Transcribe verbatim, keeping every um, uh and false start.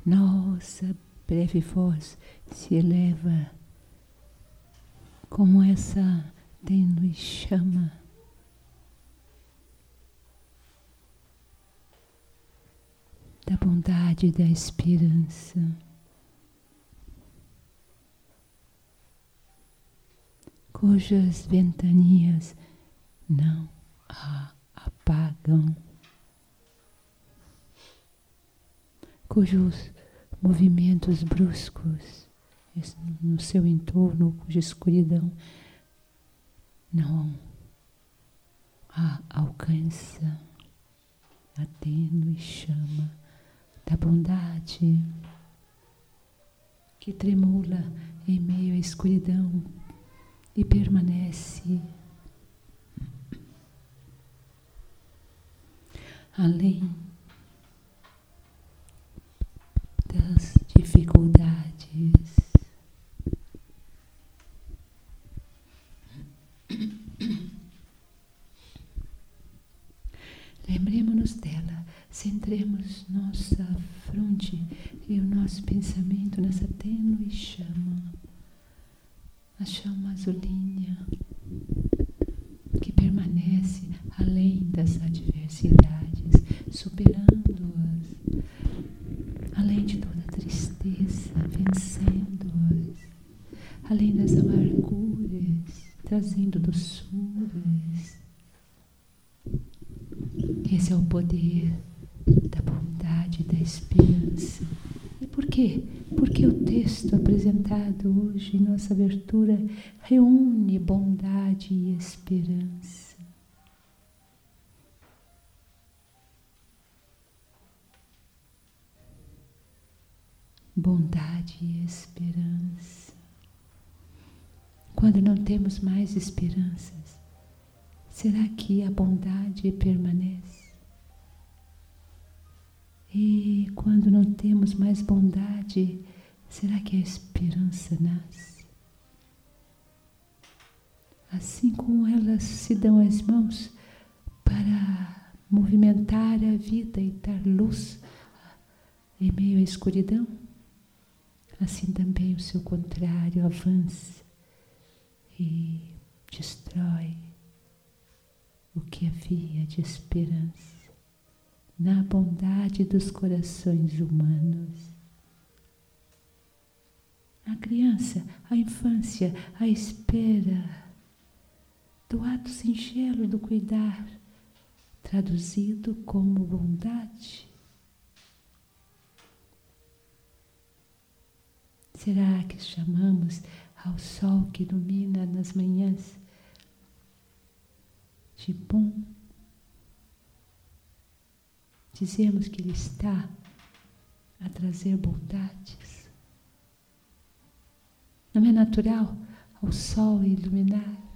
nossa breve voz se eleva como essa tênue chama da bondade e da esperança. Cujas ventanias não a apagam, cujos movimentos bruscos no seu entorno, cuja escuridão não a alcança, a tênue chama da bondade que tremula em meio à escuridão e permanece além das dificuldades. Lembremos-nos dela, centremos nossa fronte e o nosso pensamento nessa tênue chama, a chama azulínea que permanece além das adversidades, superando-as, além de toda tristeza, vencendo-as, além das amarguras, trazendo doçuras. Esse é o poder da bondade e da esperança. E por quê? Porque o texto apresentado hoje em nossa abertura reúne bondade e esperança. Bondade e esperança. Quando não temos mais esperanças, será que a bondade permanece? E quando não temos mais bondade, será que a esperança nasce? Assim como elas se dão as mãos para movimentar a vida e dar luz em meio à escuridão, assim também o seu contrário avança e destrói o que havia de esperança na bondade dos corações humanos. A criança, a infância, a espera do ato singelo do cuidar, traduzido como bondade. Será que chamamos ao sol que ilumina nas manhãs de bom? Dizemos que ele está a trazer bondades. Não é natural ao sol iluminar?